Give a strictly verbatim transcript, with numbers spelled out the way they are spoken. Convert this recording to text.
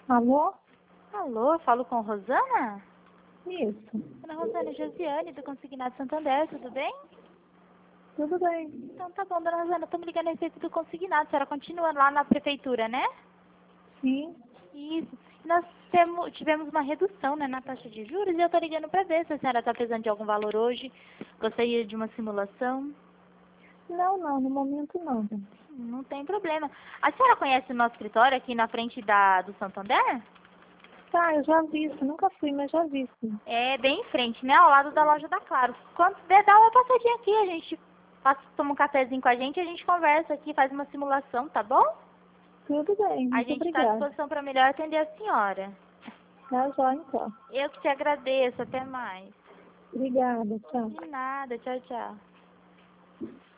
Alô? Alô, falo com Rosana? Isso. Ana Rosana Josiane, do Consignado Santander, tudo bem? Tudo bem. Então tá bom, dona Rosana, estamos ligando a respeito do Consignado. A senhora continua lá na prefeitura, né? Sim. Isso. Nós temos, tivemos uma redução, né, na taxa de juros e eu tô ligando para ver se a senhora está precisando de algum valor hoje. Gostaria de uma simulação? Não, não, no momento não. Não tem problema. A senhora conhece o nosso escritório aqui na frente da, do Santander? Tá, eu já vi isso. Nunca fui, mas já vi sim. É bem em frente, né? Ao lado da loja da Claro. Quando der, dá uma passadinha aqui, a gente passa, toma um cafezinho com a gente, a gente conversa aqui, faz uma simulação, tá bom? Tudo bem, A muito gente está à obrigada. disposição para melhor atender a senhora. Tá já então. Eu que te agradeço, até mais. Obrigada, tchau. De nada, tchau, tchau.